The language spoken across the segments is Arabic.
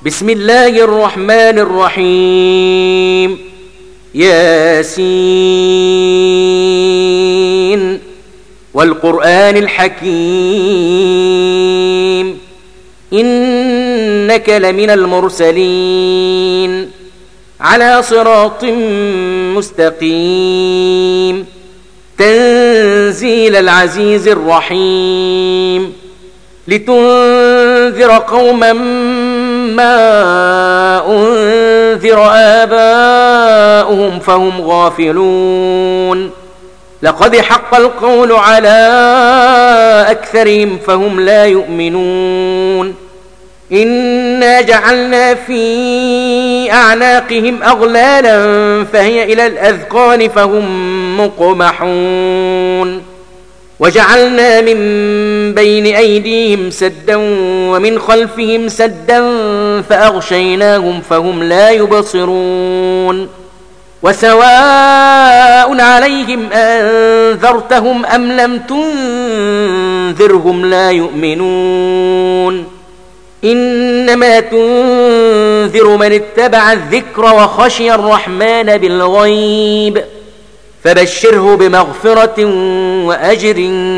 بسم الله الرحمن الرحيم. ياسين والقرآن الحكيم إنك لمن المرسلين على صراط مستقيم تنزيل العزيز الرحيم لتنذر قوما ما أنذر آباؤهم فهم غافلون لقد حق القول على أكثرهم فهم لا يؤمنون إنا جعلنا في أعناقهم أغلالا فهي إلى الأذقان فهم مقمحون وجعلنا من بين أيديهم سدا ومن خلفهم سدا فأغشيناهم فهم لا يبصرون وسواء عليهم أنذرتهم أم لم تنذرهم لا يؤمنون إنما تنذر من اتبع الذكر وخشي الرحمن بالغيب فبشره بمغفرة وأجر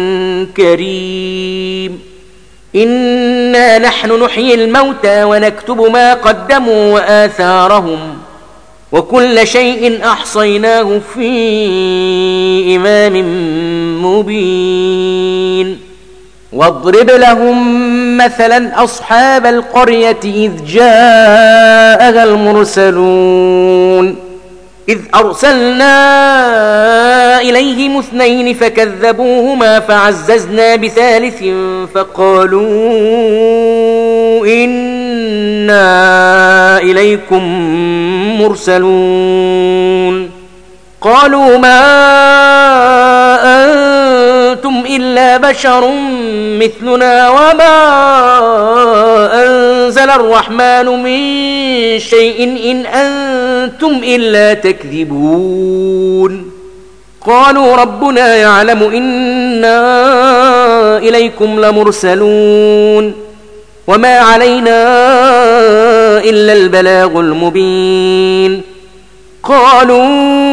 كريم. إنا نحن نحيي الموتى ونكتب ما قدموا وآثارهم وكل شيء أحصيناه في إمام مبين. واضرب لهم مثلا أصحاب القرية إذ جاءها المرسلون إذ أرسلنا إليهم 2 فكذبوهما فعززنا بثالث فقالوا إنا إليكم مرسلون قالوا ما أنتم إلا بشر مثلنا وما أنزل الرحمن من شيء إن أنتم إلا تكذبون قالوا ربنا يعلم إنا إليكم لمرسلون وما علينا إلا البلاغ المبين قالوا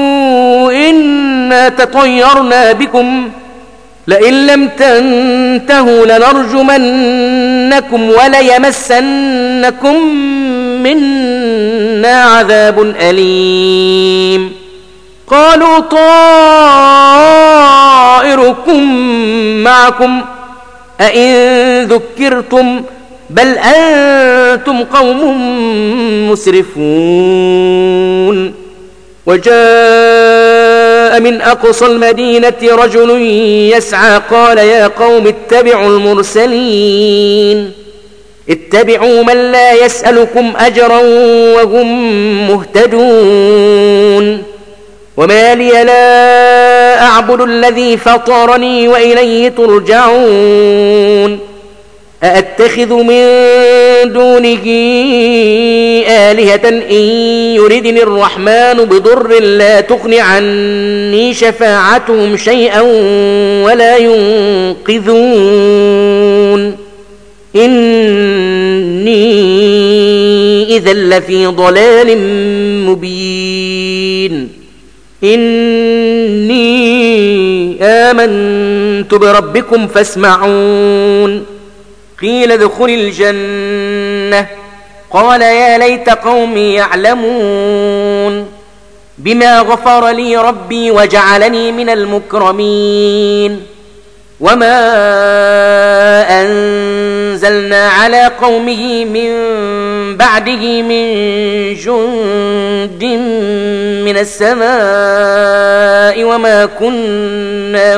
إنا تطيرنا بكم لئن لم تنتهوا لنرجمنكم وليمسنكم منا عذاب أليم قالوا طائركم معكم أئن ذكرتم بل أنتم قوم مسرفون. وجاء من أقصى المدينة رجل يسعى قال يا قوم اتبعوا المرسلين اتبعوا من لا يسألكم أجرا وهم مهتدون وما لي لا أعبد الذي فطرني وإليه ترجعون أأتخذ من دونه آلهة إن يردني الرحمن بضر لا تغن عني شفاعتهم شيئا ولا ينقذون إني إذا لفي ضلال مبين. إني آمنت بربكم فاسمعون قيل ادخل الجنة قال يا ليت قومي يعلمون بما غفر لي ربي وجعلني من المكرمين وما أنزلنا على قومه من بعده من جند من السماء وما كنا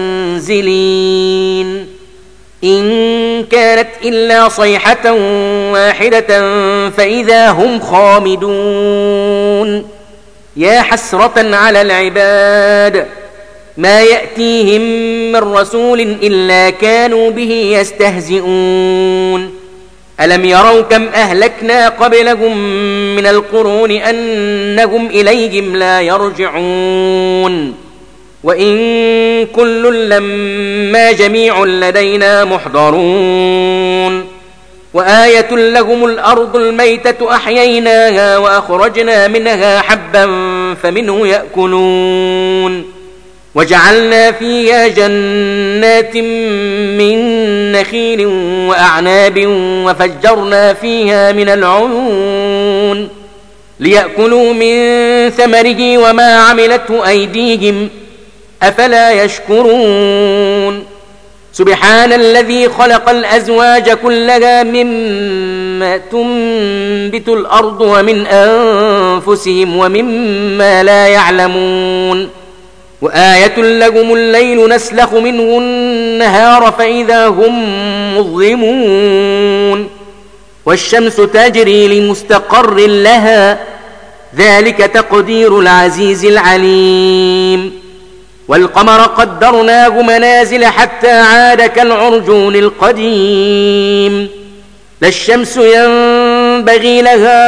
منزلين إن كانت إلا صيحة واحدة فإذا هم خامدون يا حسرة على العباد ما يأتيهم من رسول إلا كانوا به يستهزئون ألم يروا كم أهلكنا قبلهم من القرون أنهم إليهم لا يرجعون وإن كل لما جميع لدينا محضرون وآية لهم الأرض الميتة أحييناها وأخرجنا منها حبا فمنه يأكلون وجعلنا فيها جنات من نخيل وأعناب وفجرنا فيها من العيون ليأكلوا من ثمره وما عملته أيديهم أفلا يشكرون سبحان الذي خلق الأزواج كلها مما تنبت الأرض ومن أنفسهم ومما لا يعلمون وآية لهم الليل نسلخ منه النهار فإذا هم مظلمون والشمس تجري لمستقر لها ذلك تقدير العزيز العليم والقمر قدرناه منازل حتى عاد كالعرجون القديم لا الشمس ينبغي لها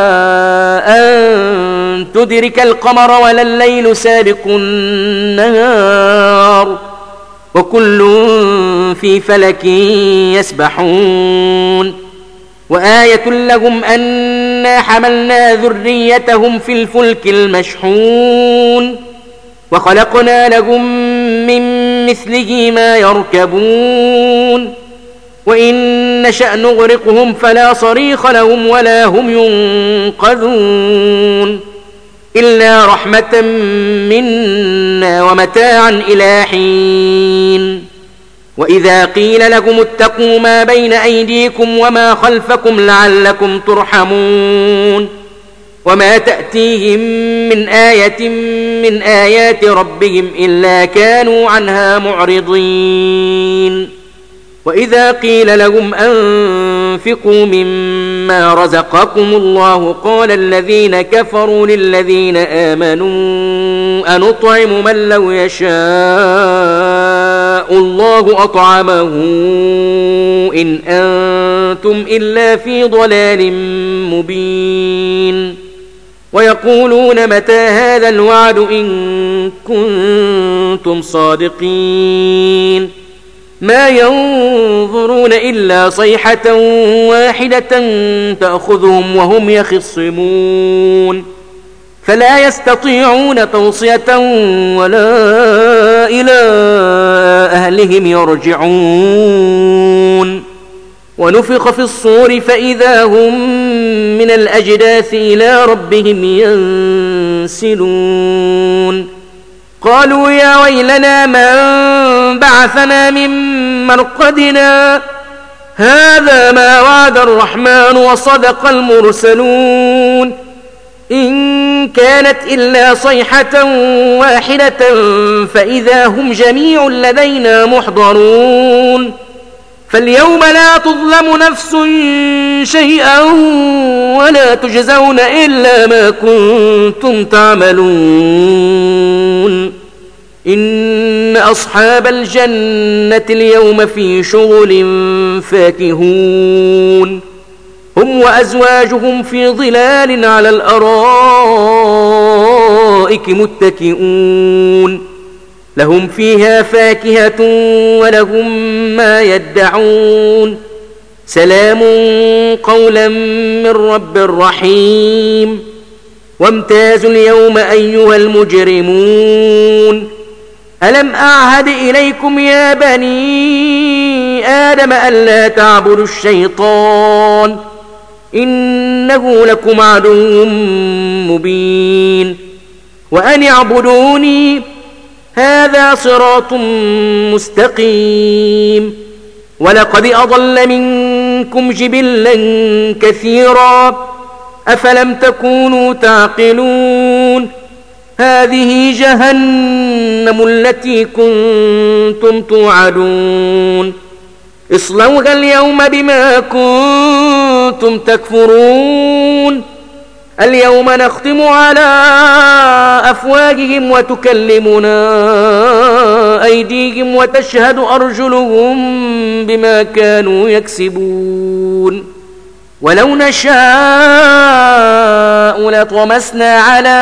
أن تدرك القمر ولا الليل سابق النهار وكل في فلك يسبحون وآية لهم أنا حملنا ذريتهم في الفلك المشحون وخلقنا لهم من مثله ما يركبون وإن نشأ نغرقهم فلا صريخ لهم ولا هم ينقذون إلا رحمة منا ومتاعا إلى حين وإذا قيل لهم اتقوا ما بين أيديكم وما خلفكم لعلكم ترحمون وما تأتيهم من آية من آيات ربهم إلا كانوا عنها معرضين وإذا قيل لهم أنفقوا مما رزقكم الله قال الذين كفروا للذين آمنوا أنطعم من لو يشاء الله أطعمه إن أنتم إلا في ضلال مبين ويقولون متى هذا الوعد إن كنتم صادقين ما ينظرون إلا صيحة واحدة تأخذهم وهم يخصمون فلا يستطيعون توصية ولا إلى أهلهم يرجعون ونفخ في الصور فإذا هم من الأجداث إلى ربهم ينسلون قالوا يا ويلنا من بعثنا من مرقدنا هذا ما وعد الرحمن وصدق المرسلون إن كانت إلا صيحة واحدة فإذا هم جميع لدينا محضرون فاليوم لا تظلم نفس شيئا ولا تجزون إلا ما كنتم تعملون إن أصحاب الجنة اليوم في شغل فاكهون هم وأزواجهم في ظلال على الأرائك متكئون لهم فيها فاكهة ولهم ما يدعون سلام قولا من رب رحيم وامتازوا اليوم أيها المجرمون ألم أعهد إليكم يا بني آدم ألا تعبدوا الشيطان إنه لكم عدو مبين وأن اعبدوني هذا صراط مستقيم ولقد أضل منكم جبلا كثيرا أفلم تكونوا تعقلون هذه جهنم التي كنتم توعدون اصلوها اليوم بما كنتم تكفرون اليوم نختم على أفواههم وتكلمنا أيديهم وتشهد أرجلهم بما كانوا يكسبون ولو نشاء لطمسنا على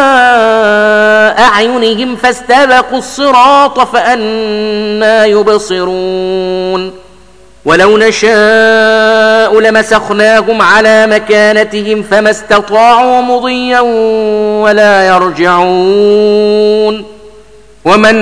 أعينهم فاستبقوا الصراط فأنى يبصرون ولو نشاء لمسخناهم على مكانتهم فما استطاعوا مضيا ولا يرجعون ومن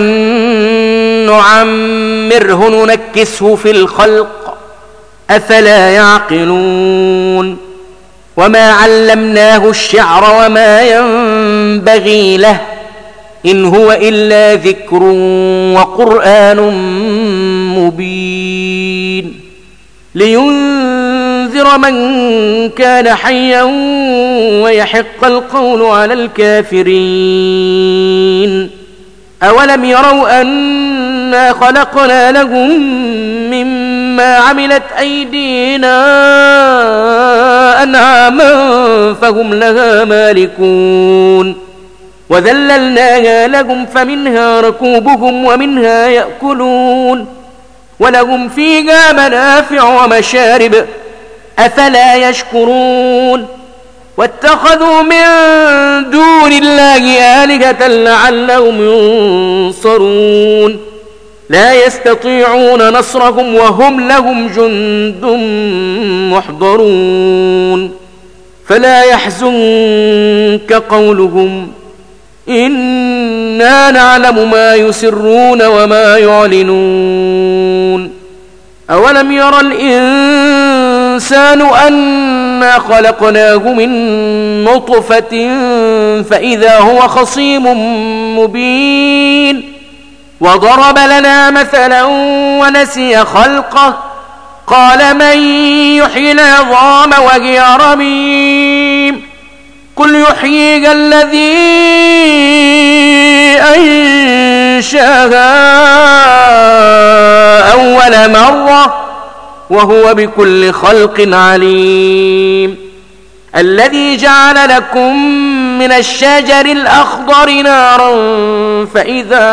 نعمره ننكسه في الخلق أفلا يعقلون وما علمناه الشعر وما ينبغي له إن هو إلا ذكر وقرآن مبين لينذر من كان حيا ويحق القول على الكافرين أولم يروا أنا خلقنا لهم مما عملت أيدينا أنعاما فهم لها مالكون وذللناها لهم فمنها ركوبهم ومنها يأكلون ولهم فيها منافع ومشارب أفلا يشكرون واتخذوا من دون الله آلهة لعلهم ينصرون لا يستطيعون نصرهم وهم لهم جند محضرون فلا يحزنك قولهم إنا نعلم ما يسرون وما يعلنون أولم ير الإنسان أنا خلقناه من نطفة فإذا هو خصيم مبين وضرب لنا مثلا ونسي خلقه قال من يحيي العظام وهي رميم قل يحييها الذي أنشاها أول مرة وهو بكل خلق عليم الذي جعل لكم من الشجر الأخضر نارا فإذا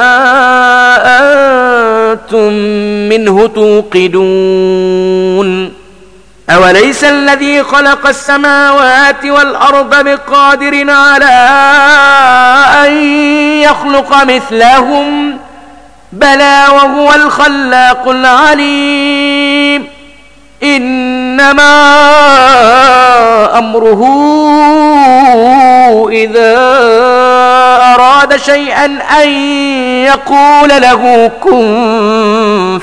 أنتم منه توقدون أوليس الذي خلق السماوات والأرض بقادر على أن يخلق مثلهم بلى وهو الخلاق العليم إنما أمره إذا أراد شيئا أن يقول له كن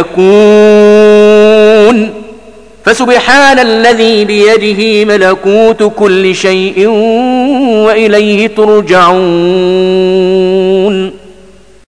فيكون فسبحان الذي بيده ملكوت كل شيء وإليه ترجعون